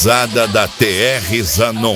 gurizada da TR Zanon.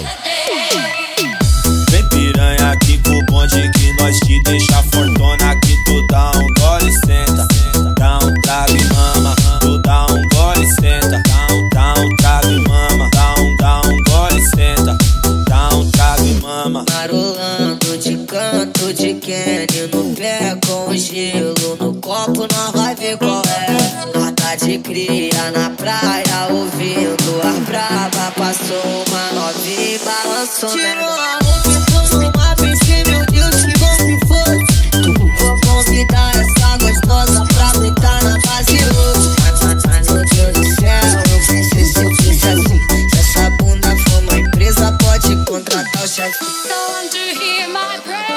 Vem piranha aqui com o bonde que nós te deixa fortuna. Que tu dá um gole e senta, dá um trago e mama. Tu dá um gole e senta, dá um trago e mama. Dá um gole e senta, dá um trago e mama. Marolando de canto de Kenny no pé com gelo no copo, nós vai ver qual é. Nós tá de cria na praia ouvindo a braba. Passou uma novinha e balançou, tirou a roupa e tomou uma piscina. Meu Deus, que bom que foi. Vou convidar essa gostosa pra deitar na base hoje. Mas meu Deus do céu, eu pensei se eu fiz assim. Se essa bunda for uma empresa, pode contratar o chefe. Don't you hear my prayer?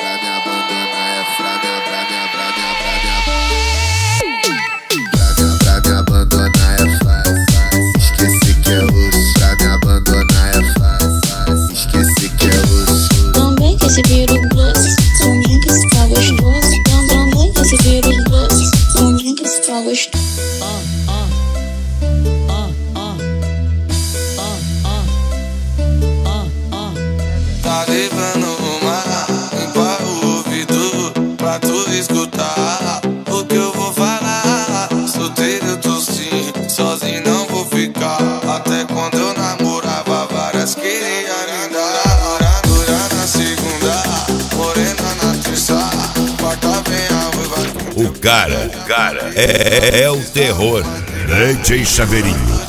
Pra me abandonar é fácil, esqueci que é osso. Pra me abandonar é fácil, esqueci que é osso. Também que esse vírus doce, também que esse tá gostoso. Também que esse vírus doce, também que esse tá gostoso. Tá levando uma, limpa o ouvido pra tu escutar o que eu vou falar. Solteiro eu tô sim, sozinho não vou ficar. Até quando eu namorava, várias queria me dar. Dura na segunda, morena na terça, quarta vem a ruiva. O cara é o terror. DJ Chaveirinho,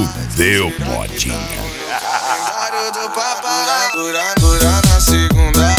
fudeu, modinha. Dura na segunda,